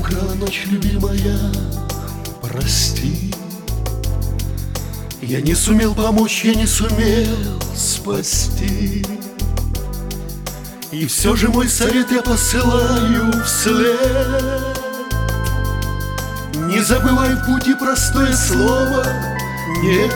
украла ночь, любимая, прости. Я не сумел помочь, я не сумел спасти. И все же мой совет я посылаю вслед: не забывай в пути простое слово «нет»,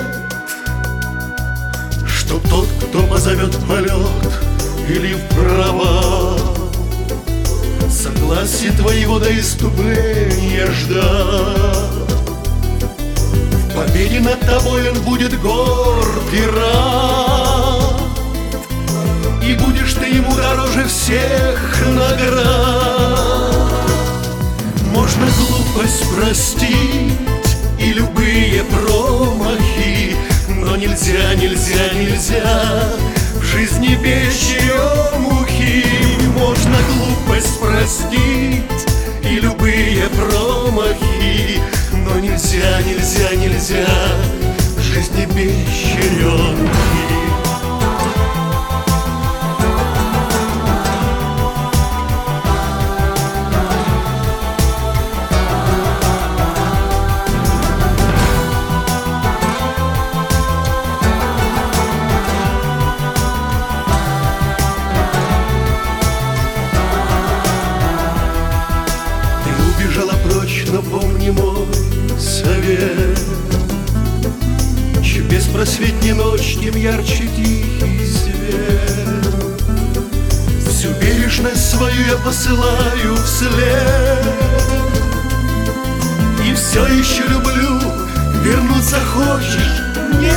чтоб тот, кто позовет в полет или в провал, согласие твоего до иступления ждал. В победе над тобой он будет горд и рад, и будешь ты ему дороже всех наград. Можно глупость простить и любые промахи, но нельзя, нельзя, нельзя в жизни без черемухи. Можно глупость простить и любые промахи, но нельзя, нельзя, нельзя в жизни без черемухи. Но помни мой совет: чем беспросветней ночь, тем ярче тихий свет. Всю бережность свою я посылаю вслед, и все еще люблю. Вернуться хочешь? Нет.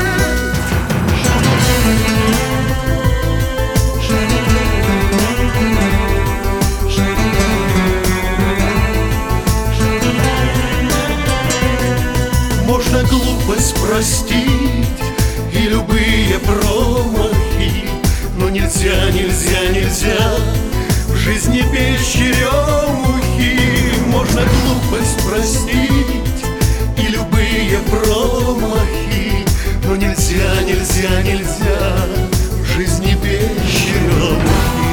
Можно глупость простить и любые промахи, но нельзя, нельзя, нельзя в жизни без черемухи. Можно глупость простить и любые промахи, но нельзя, нельзя, нельзя в жизни без черемухи.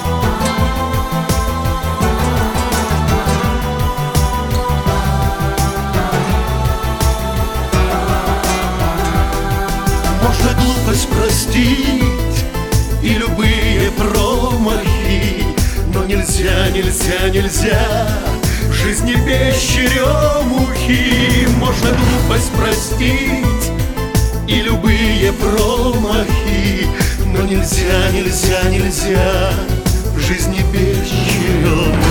Можно глупость простить и любые промахи, но нельзя, нельзя, нельзя в жизни без черемухи. Можно глупость простить и любые промахи, но нельзя, нельзя, нельзя в жизни без черемухи.